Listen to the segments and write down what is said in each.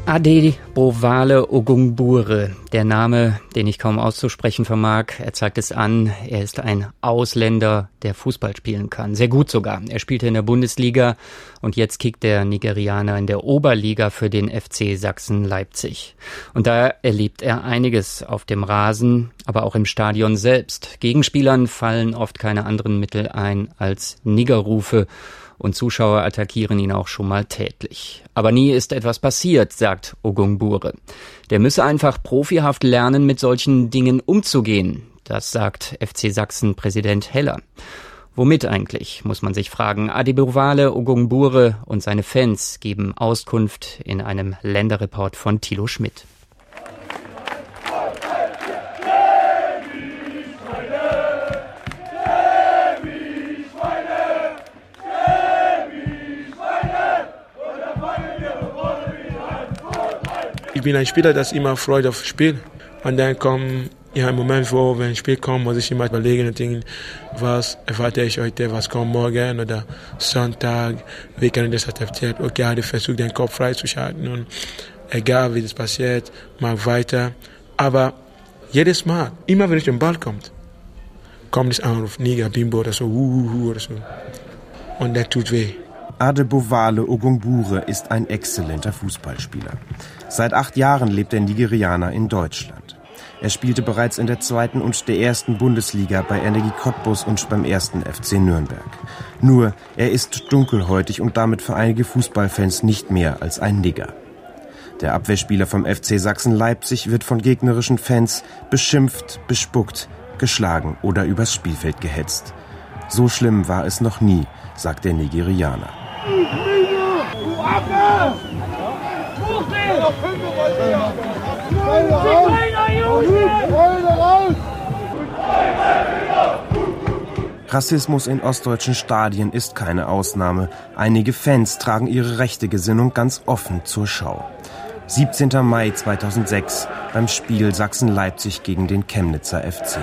Adebowale Ogunbure, der Name, den ich kaum auszusprechen vermag, er zeigt es an, er ist ein Ausländer, der Fußball spielen kann, sehr gut sogar. Er spielte in der Bundesliga und jetzt kickt der Nigerianer in der Oberliga für den FC Sachsen-Leipzig. Und da erlebt er einiges auf dem Rasen, aber auch im Stadion selbst. Gegenspielern fallen oft keine anderen Mittel ein als Niggerrufe. Und Zuschauer attackieren ihn auch schon mal tätlich. Aber nie ist etwas passiert, sagt Ogunbure. Der müsse einfach profihaft lernen, mit solchen Dingen umzugehen. Das sagt FC Sachsen-Präsident Heller. Womit eigentlich, muss man sich fragen. Adebowale Ogunbure und seine Fans geben Auskunft in einem Länderreport von Thilo Schmidt. Ich bin ein Spieler, das immer Freude auf Spiel. Und dann kommt ein Moment, wo, wenn ein Spiel kommt, muss ich immer überlegen und denken, was erwarte ich heute, was kommt morgen oder Sonntag, wie kann ich das akzeptieren? Okay, ich versuche den Kopf freizuschalten und egal wie das passiert, mach weiter. Aber jedes Mal, immer wenn ich den Ball kommt das Anruf, Niger, Bimbo oder so, oder so. Und das tut weh. Adebowale Ogunbure ist ein exzellenter Fußballspieler. Seit 8 Jahren lebt der Nigerianer in Deutschland. Er spielte bereits in der 2. und der 1. Bundesliga bei Energie Cottbus und beim 1. FC Nürnberg. Nur, er ist dunkelhäutig und damit für einige Fußballfans nicht mehr als ein Nigger. Der Abwehrspieler vom FC Sachsen-Leipzig wird von gegnerischen Fans beschimpft, bespuckt, geschlagen oder übers Spielfeld gehetzt. So schlimm war es noch nie, sagt der Nigerianer. Rassismus in ostdeutschen Stadien ist keine Ausnahme. Einige Fans tragen ihre rechte Gesinnung ganz offen zur Schau. 17. Mai 2006 beim Spiel Sachsen-Leipzig gegen den Chemnitzer FC.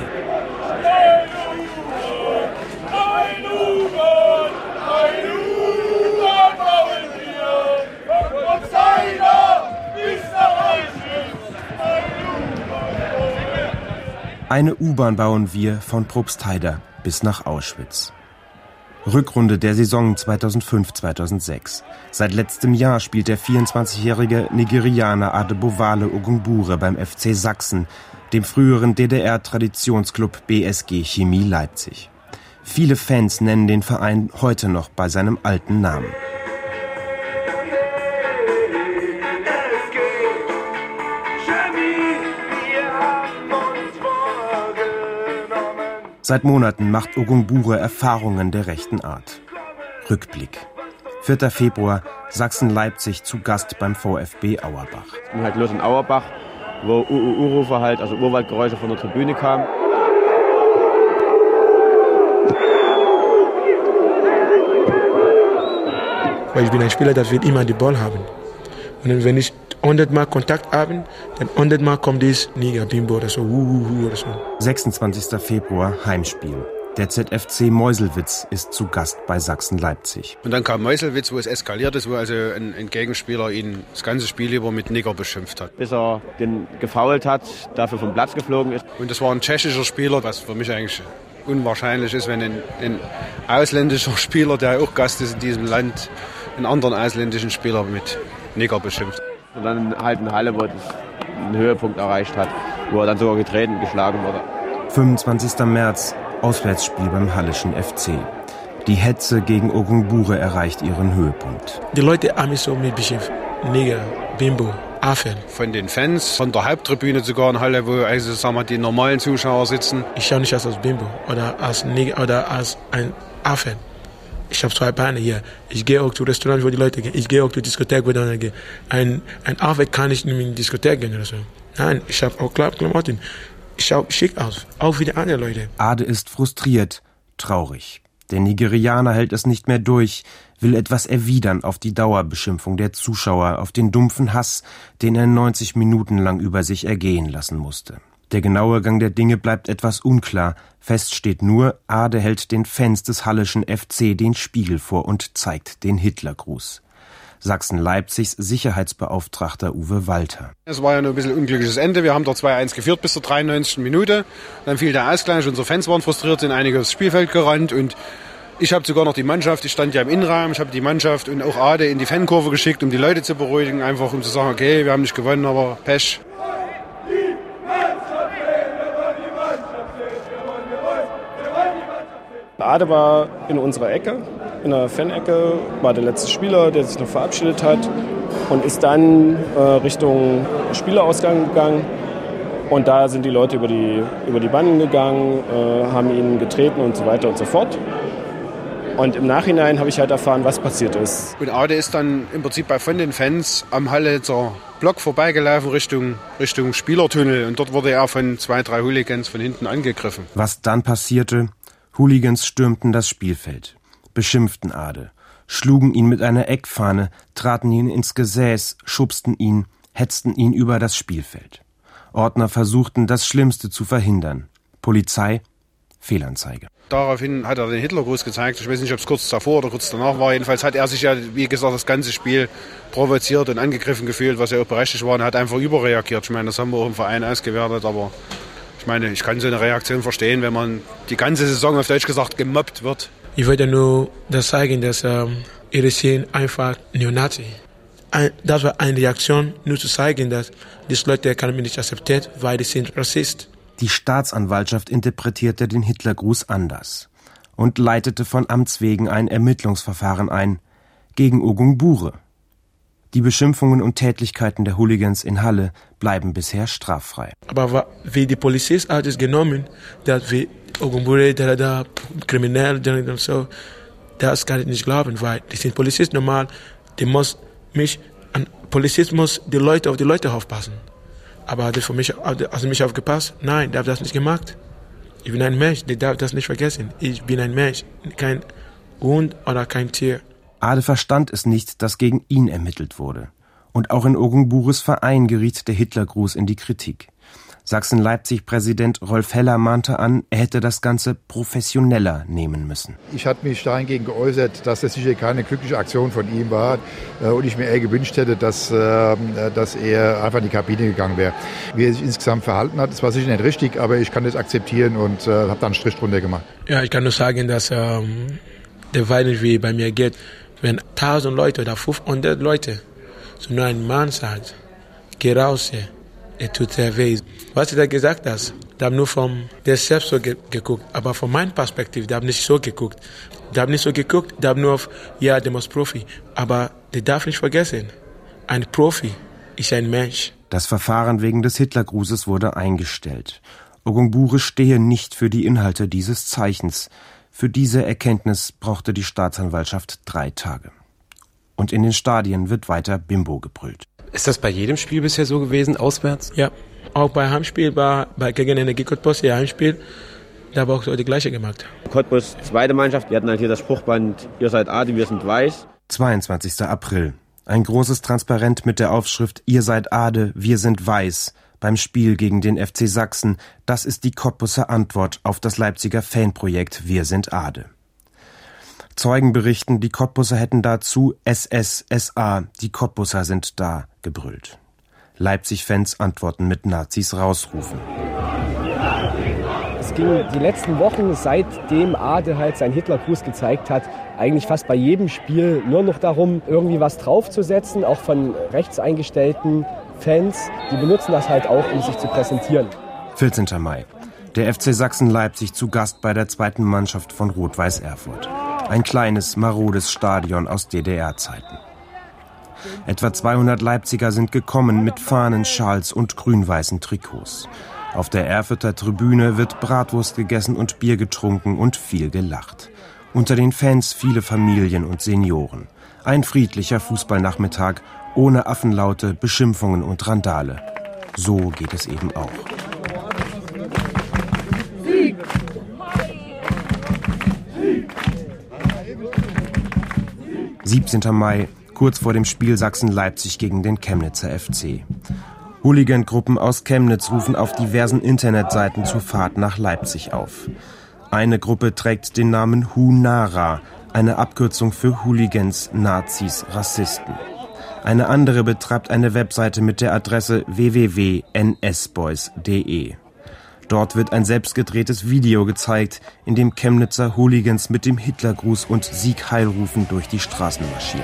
Eine U-Bahn bauen wir von Probstheida bis nach Auschwitz. Rückrunde der Saison 2005/2006. Seit letztem Jahr spielt der 24-jährige Nigerianer Adebowale Ogunbure beim FC Sachsen, dem früheren DDR-Traditionsclub BSG Chemie Leipzig. Viele Fans nennen den Verein heute noch bei seinem alten Namen. Seit Monaten macht Ogunbure Erfahrungen der rechten Art. Rückblick. 4. Februar, Sachsen-Leipzig zu Gast beim VfB Auerbach. Ich bin halt los in Auerbach, wo Rufe halt, also Urwaldgeräusche von der Tribüne kamen. Weil ich bin ein Spieler, der will immer den Ball haben. Und dann, wenn ich 100 Mal Kontakt haben, dann 100 Mal kommt das Niger, Bimbo oder so, oder so. 26. Februar, Heimspiel. Der ZFC Meuselwitz ist zu Gast bei Sachsen-Leipzig. Und dann kam Meuselwitz, wo es eskaliert ist, wo also ein Gegenspieler ihn das ganze Spiel über mit Nigger beschimpft hat. Bis er den gefoult hat, dafür vom Platz geflogen ist. Und das war ein tschechischer Spieler, was für mich eigentlich unwahrscheinlich ist, wenn ein ausländischer Spieler, der auch Gast ist in diesem Land, einen anderen ausländischen Spieler mit Nigger beschimpft. Und dann halt eine Halle, wo es einen Höhepunkt erreicht hat, wo er dann sogar getreten, geschlagen wurde. 25. März, Auswärtsspiel beim Hallischen FC. Die Hetze gegen Ogunbure erreicht ihren Höhepunkt. Die Leute haben mich so mit beschimpft. Niger, Bimbo, Affen. Von den Fans, von der Haupttribüne sogar in Halle, wo also, sagen wir, die normalen Zuschauer sitzen. Ich schaue nicht als Bimbo oder als Niger oder als ein Affen. Ich habe 2 Beine hier. Ich gehe auch zu Restaurants, wo die Leute gehen. Ich gehe auch zur Diskothek, wo die Leute gehen. Ein Arbeit kann ich nicht in die Diskothek gehen oder so. Nein, ich habe auch Klamotten. Ich schaue schick aus, auch wie die anderen Leute. Ade ist frustriert, traurig. Der Nigerianer hält es nicht mehr durch, will etwas erwidern auf die Dauerbeschimpfung der Zuschauer, auf den dumpfen Hass, den er 90 Minuten lang über sich ergehen lassen musste. Der genaue Gang der Dinge bleibt etwas unklar. Fest steht nur, Ade hält den Fans des Hallischen FC den Spiegel vor und zeigt den Hitlergruß. Sachsen-Leipzigs Sicherheitsbeauftragter Uwe Walter. Es war ja nur ein bisschen ein unglückliches Ende. Wir haben dort 2-1 geführt bis zur 93. Minute. Dann fiel der Ausgleich. Unsere Fans waren frustriert, sind einige aufs Spielfeld gerannt. Und ich habe sogar noch die Mannschaft, ich stand ja im Innenraum, ich habe die Mannschaft und auch Ade in die Fankurve geschickt, um die Leute zu beruhigen. Einfach um zu sagen, okay, wir haben nicht gewonnen, aber Pech. Ade war in unserer Ecke, in der Fan-Ecke, war der letzte Spieler, der sich noch verabschiedet hat und ist dann Richtung Spielerausgang gegangen. Und da sind die Leute über die Banden gegangen, haben ihn getreten und so weiter und so fort. Und im Nachhinein habe ich halt erfahren, was passiert ist. Und Ade ist dann im Prinzip von den Fans am Halletzer Block vorbeigelaufen Richtung Spielertunnel. Und dort wurde er von 2-3 Hooligans von hinten angegriffen. Was dann passierte? Hooligans stürmten das Spielfeld, beschimpften Ade, schlugen ihn mit einer Eckfahne, traten ihn ins Gesäß, schubsten ihn, hetzten ihn über das Spielfeld. Ordner versuchten, das Schlimmste zu verhindern. Polizei, Fehlanzeige. Daraufhin hat er den Hitlergruß gezeigt. Ich weiß nicht, ob es kurz davor oder kurz danach war. Jedenfalls hat er sich ja, wie gesagt, das ganze Spiel provoziert und angegriffen gefühlt, was ja auch berechtigt war. Und hat einfach überreagiert. Ich meine, das haben wir auch im Verein ausgewertet, aber ich meine, ich kann so eine Reaktion verstehen, wenn man die ganze Saison auf Deutsch gesagt gemobbt wird. Ich würde nur das sagen, dass ihre sind einfach Neonazi. Das war eine Reaktion, nur zu zeigen, dass diese Leute kann man nicht akzeptieren, weil die sind Rassist. Die Staatsanwaltschaft interpretierte den Hitlergruß anders und leitete von Amts wegen ein Ermittlungsverfahren ein gegen Ogung Bure. Die Beschimpfungen und Tätlichkeiten der Hooligans in Halle bleiben bisher straffrei. Aber wie die Polizei hat es genommen, dass wir Ogung Bure, da kriminell und so, das kann ich nicht glauben, weil die sind Polizisten normal, die muss Polizist muss die Leute auf die Leute aufpassen. Aber hat er für mich, also mich aufgepasst? Nein, der hat das nicht gemacht. Ich bin ein Mensch, der darf das nicht vergessen. Ich bin ein Mensch, kein Hund oder kein Tier. Ade verstand es nicht, dass gegen ihn ermittelt wurde. Und auch in Ogung Bures Verein geriet der Hitlergruß in die Kritik. Sachsen-Leipzig-Präsident Rolf Heller mahnte an, er hätte das Ganze professioneller nehmen müssen. Ich hatte mich dahingegen geäußert, dass das sicher keine glückliche Aktion von ihm war und ich mir eher gewünscht hätte, dass er einfach in die Kabine gegangen wäre. Wie er sich insgesamt verhalten hat, das war sicher nicht richtig, aber ich kann das akzeptieren und habe da einen Strich drunter gemacht. Ja, ich kann nur sagen, dass der Wein, wie bei mir geht, wenn 1000 Leute oder 500 Leute zu nur einem Mann sagt, geh raus hier. Er tut sehr weh. Was er gesagt hat, der hat nur der selbst so geguckt. Aber von meiner Perspektive, der hat nicht so geguckt. Der hat nicht so geguckt, der hat nur auf, ja, der muss Profi. Aber der darf nicht vergessen, ein Profi ist ein Mensch. Das Verfahren wegen des Hitlergrußes wurde eingestellt. Ogung Bure stehe nicht für die Inhalte dieses Zeichens. Für diese Erkenntnis brauchte die Staatsanwaltschaft 3 Tage. Und in den Stadien wird weiter Bimbo gebrüllt. Ist das bei jedem Spiel bisher so gewesen, auswärts? Ja, auch bei Heimspiel, gegen Energie Cottbus, ihr Heimspiel, da war auch so die gleiche gemacht. Cottbus, zweite Mannschaft, wir hatten halt hier das Spruchband, ihr seid Ade, wir sind Weiß. 22. April. Ein großes Transparent mit der Aufschrift Ihr seid Ade, wir sind Weiß. Beim Spiel gegen den FC Sachsen, das ist die Cottbuser Antwort auf das Leipziger Fanprojekt Wir sind Ade. Zeugen berichten, die Cottbuser hätten dazu SS, SA, die Cottbuser sind da, gebrüllt. Leipzig-Fans antworten mit Nazis rausrufen. Es ging die letzten Wochen, seitdem Ade halt seinen Hitlergruß gezeigt hat, eigentlich fast bei jedem Spiel nur noch darum, irgendwie was draufzusetzen, auch von rechts eingestellten Fans. Die benutzen das halt auch, um sich zu präsentieren. 14. Mai. Der FC Sachsen-Leipzig zu Gast bei der zweiten Mannschaft von Rot-Weiß Erfurt. Ein kleines, marodes Stadion aus DDR-Zeiten. Etwa 200 Leipziger sind gekommen mit Fahnen, Schals und grün-weißen Trikots. Auf der Erfurter Tribüne wird Bratwurst gegessen und Bier getrunken und viel gelacht. Unter den Fans viele Familien und Senioren. Ein friedlicher Fußballnachmittag, ohne Affenlaute, Beschimpfungen und Randale. So geht es eben auch. 17. Mai, kurz vor dem Spiel Sachsen-Leipzig gegen den Chemnitzer FC. Hooligan-Gruppen aus Chemnitz rufen auf diversen Internetseiten zur Fahrt nach Leipzig auf. Eine Gruppe trägt den Namen Hunara, eine Abkürzung für Hooligans, Nazis, Rassisten. Eine andere betreibt eine Webseite mit der Adresse www.nsboys.de. Dort wird ein selbstgedrehtes Video gezeigt, in dem Chemnitzer Hooligans mit dem Hitlergruß und Sieg Heil rufen durch die Straßen marschieren.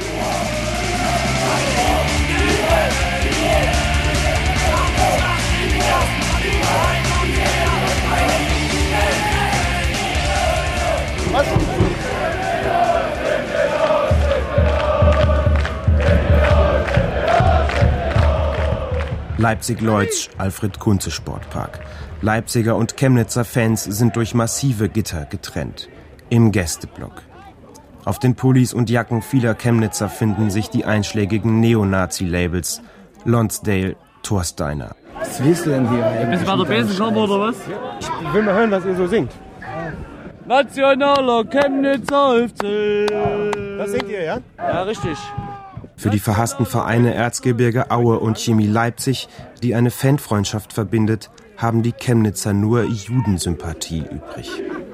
Leipzig-Leutsch, Alfred-Kunze-Sportpark. Leipziger und Chemnitzer Fans sind durch massive Gitter getrennt. Im Gästeblock. Auf den Pullis und Jacken vieler Chemnitzer finden sich die einschlägigen Neonazi-Labels Lonsdale, Thorsteiner. Was willst du denn hier? Bist du bei der Besenkammer oder was? Ich will mal hören, was ihr so singt. Nationaler Chemnitzer FC. Das singt ihr, ja? Ja, richtig. Für die verhassten Vereine Erzgebirge Aue und Chemie Leipzig, die eine Fanfreundschaft verbindet, haben die Chemnitzer nur Judensympathie übrig.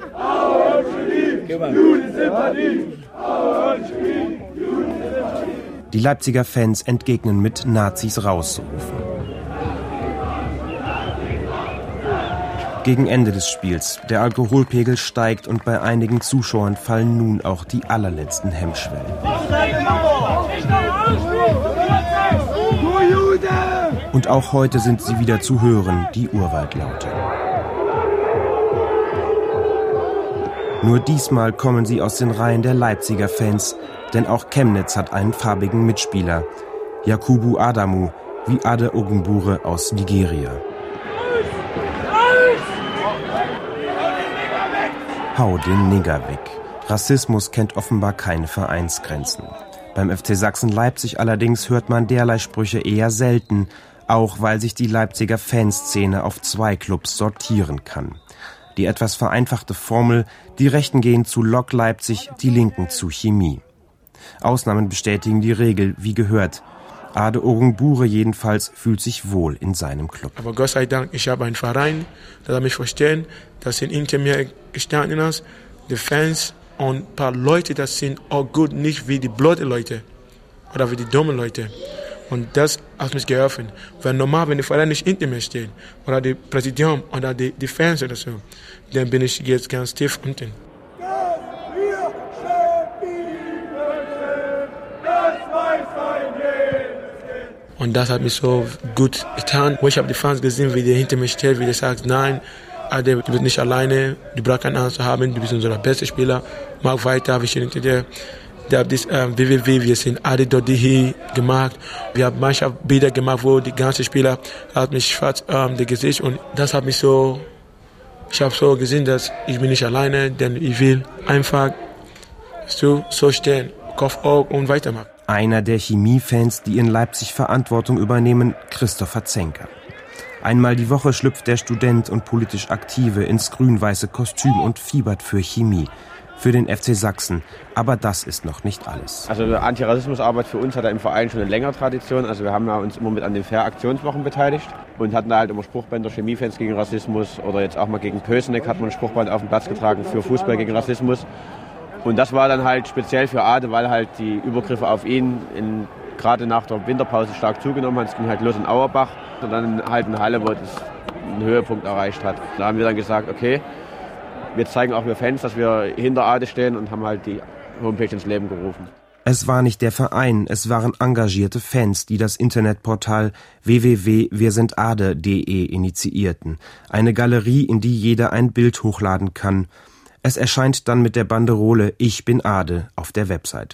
Die Leipziger Fans entgegnen mit Nazis rauszurufen. Gegen Ende des Spiels. Der Alkoholpegel steigt und bei einigen Zuschauern fallen nun auch die allerletzten Hemmschwellen. Und auch heute sind sie wieder zu hören, die Urwaldlaute. Nur diesmal kommen sie aus den Reihen der Leipziger Fans, denn auch Chemnitz hat einen farbigen Mitspieler, Yakubu Adamu, wie Ade Ogunbure aus Nigeria. Hau den Nigger weg. Rassismus kennt offenbar keine Vereinsgrenzen. Beim FC Sachsen Leipzig allerdings hört man derlei Sprüche eher selten, auch weil sich die Leipziger Fanszene auf 2 Clubs sortieren kann. Die etwas vereinfachte Formel, die Rechten gehen zu Lok Leipzig, die Linken zu Chemie. Ausnahmen bestätigen die Regel, wie gehört. Ade Ogunbure jedenfalls fühlt sich wohl in seinem Club. Aber Gott sei Dank, ich habe einen Verein, der mich verstehen, das sind hinter mir gestanden ist, die Fans und ein paar Leute, das sind auch gut, nicht wie die blöden Leute oder wie die dummen Leute. Und das hat mich geholfen. Weil normal, wenn die Verein nicht hinter mir steht, oder die Präsident oder die Fans oder so, dann bin ich jetzt ganz tief unten. Und das hat mich so gut getan. Ich habe die Fans gesehen, wie die hinter mir stehen, wie die sagen, nein, Ade, du bist nicht alleine, du brauchst keine Angst zu haben, du bist unser bester Spieler, mach weiter, wir stehen hinter dir. Wir haben das www, wir sind ade.de gemacht. Wir haben manche Bilder gemacht, wo die ganzen Spieler hat mich schwarz das Gesicht und das hat mich so, ich habe so gesehen, dass ich bin nicht alleine, denn ich will einfach so stehen, Kopf hoch und weitermachen. Einer der Chemiefans, die in Leipzig Verantwortung übernehmen, Christopher Zenker. Einmal die Woche schlüpft der Student und politisch Aktive ins grün-weiße Kostüm und fiebert für Chemie, für den FC Sachsen. Aber das ist noch nicht alles. Also Antirassismusarbeit für uns hat im Verein schon eine längere Tradition. Also wir haben ja uns immer mit an den Fair-Aktionswochen beteiligt und hatten da halt immer Spruchbänder, Chemiefans gegen Rassismus oder jetzt auch mal gegen Pößneck hat man ein Spruchband auf den Platz getragen für Fußball gegen Rassismus. Und das war dann halt speziell für Ade, weil halt die Übergriffe auf ihn gerade nach der Winterpause stark zugenommen hat. Es ging halt los in Auerbach und dann halt in Halle, wo das einen Höhepunkt erreicht hat. Da haben wir dann gesagt, okay, wir zeigen auch wir Fans, dass wir hinter Ade stehen und haben halt die Homepage ins Leben gerufen. Es war nicht der Verein, es waren engagierte Fans, die das Internetportal www.wirsindade.de initiierten. Eine Galerie, in die jeder ein Bild hochladen kann. Es erscheint dann mit der Banderole »Ich bin Ade« auf der Webseite.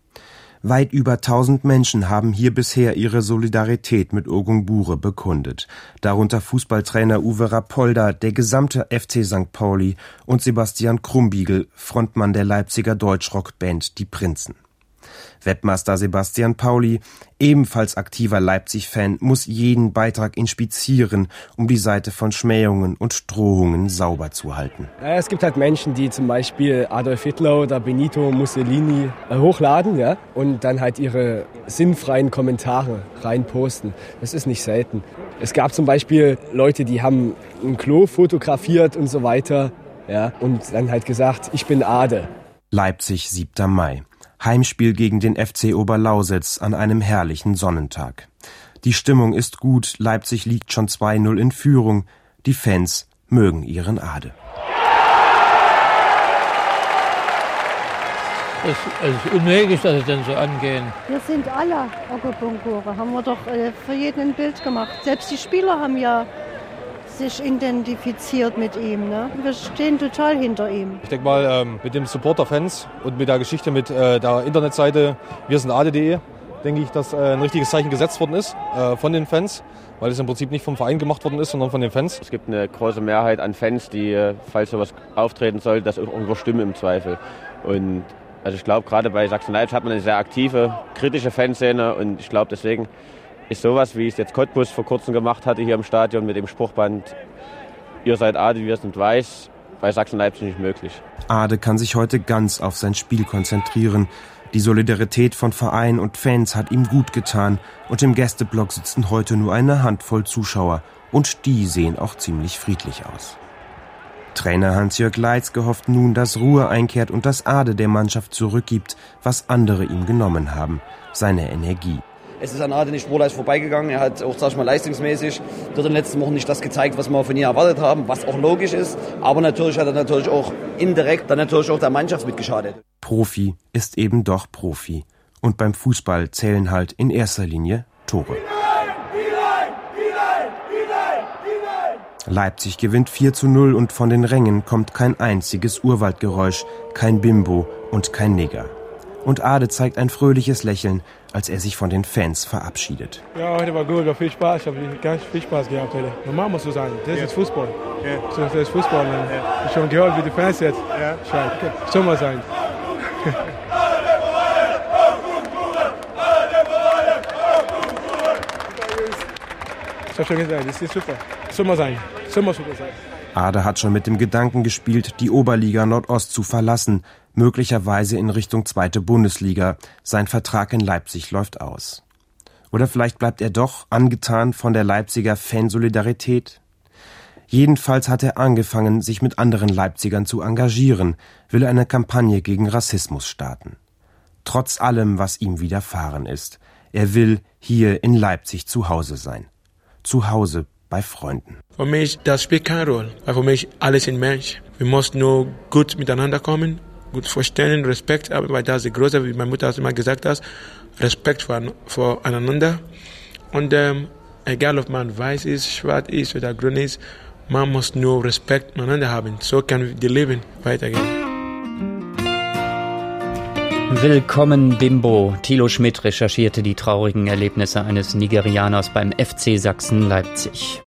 Weit über 1000 Menschen haben hier bisher ihre Solidarität mit Ogunbure bekundet. Darunter Fußballtrainer Uwe Rapolda, der gesamte FC St. Pauli und Sebastian Krumbiegel, Frontmann der Leipziger Deutschrockband Die Prinzen. Webmaster Sebastian Pauli, ebenfalls aktiver Leipzig-Fan, muss jeden Beitrag inspizieren, um die Seite von Schmähungen und Drohungen sauber zu halten. Es gibt halt Menschen, die zum Beispiel Adolf Hitler oder Benito Mussolini hochladen, ja, und dann halt ihre sinnfreien Kommentare reinposten. Das ist nicht selten. Es gab zum Beispiel Leute, die haben ein Klo fotografiert und so weiter, ja, und dann halt gesagt, ich bin Ade. Leipzig, 7. Mai. Heimspiel gegen den FC Oberlausitz an einem herrlichen Sonnentag. Die Stimmung ist gut, Leipzig liegt schon 2-0 in Führung. Die Fans mögen ihren Ade. Es ist unmöglich, dass es denn so angehen. Wir sind alle Akupunkture, haben wir doch für jeden ein Bild gemacht. Selbst die Spieler haben ja sich identifiziert mit ihm. Ne? Wir stehen total hinter ihm. Ich denke mal, mit dem Support der Fans und mit der Geschichte mit der Internetseite wirsindade.de, denke ich, dass ein richtiges Zeichen gesetzt worden ist von den Fans, weil es im Prinzip nicht vom Verein gemacht worden ist, sondern von den Fans. Es gibt eine große Mehrheit an Fans, die, falls sowas auftreten soll, das auch irgendwo stimmen im Zweifel. Und also ich glaube, gerade bei Sachsen-Leipzig hat man eine sehr aktive, kritische Fanszene und ich glaube, deswegen ist sowas, wie es jetzt Cottbus vor kurzem gemacht hatte hier im Stadion mit dem Spruchband "Ihr seid Ade, wir sind Weiß", bei Sachsen-Leipzig nicht möglich. Ade kann sich heute ganz auf sein Spiel konzentrieren. Die Solidarität von Verein und Fans hat ihm gut getan und im Gästeblock sitzen heute nur eine Handvoll Zuschauer und die sehen auch ziemlich friedlich aus. Trainer Hans-Jörg Leitzke hofft nun, dass Ruhe einkehrt und dass Ade der Mannschaft zurückgibt, was andere ihm genommen haben, seine Energie. Es ist an Ade nicht spurlos vorbeigegangen. Er hat auch, sag ich mal, leistungsmäßig dort in den letzten Wochen nicht das gezeigt, was wir von ihm erwartet haben, was auch logisch ist. Aber natürlich hat er natürlich auch indirekt dann natürlich auch der Mannschaft mitgeschadet. Profi ist eben doch Profi. Und beim Fußball zählen halt in erster Linie Tore. Leipzig gewinnt 4:0 und von den Rängen kommt kein einziges Urwaldgeräusch, kein Bimbo und kein Nigger. Und Ade zeigt ein fröhliches Lächeln, als er sich von den Fans verabschiedet. Ja, heute war gut, war viel Spaß. Ich habe ganz viel Spaß gehabt heute. Normal muss so sein, das ist Fußball. So, das ist Fußball. Ich habe schon gehört, wie die Fans jetzt schreien. So mal sein. Ich habe schon gesagt, das ist super. So mal sein. So mal super sein. Ade hat schon mit dem Gedanken gespielt, die Oberliga Nordost zu verlassen, möglicherweise in Richtung 2. Bundesliga. Sein Vertrag in Leipzig läuft aus. Oder vielleicht bleibt er doch angetan von der Leipziger Fansolidarität? Jedenfalls hat er angefangen, sich mit anderen Leipzigern zu engagieren, will eine Kampagne gegen Rassismus starten. Trotz allem, was ihm widerfahren ist. Er will hier in Leipzig zu Hause sein. Zu Hause bei Freunden. Für mich, das spielt keine Rolle. Weil für mich, alles sind Mensch. Wir müssen nur gut miteinander kommen, gut verstehen, Respekt haben, weil das ist die Große, wie meine Mutter immer gesagt hat, Respekt voreinander. Und egal, ob man weiß ist, schwarz ist oder grün ist, man muss nur Respekt miteinander haben. So kann das Leben weitergehen. Willkommen Bimbo. Thilo Schmidt recherchierte die traurigen Erlebnisse eines Nigerianers beim FC Sachsen Leipzig.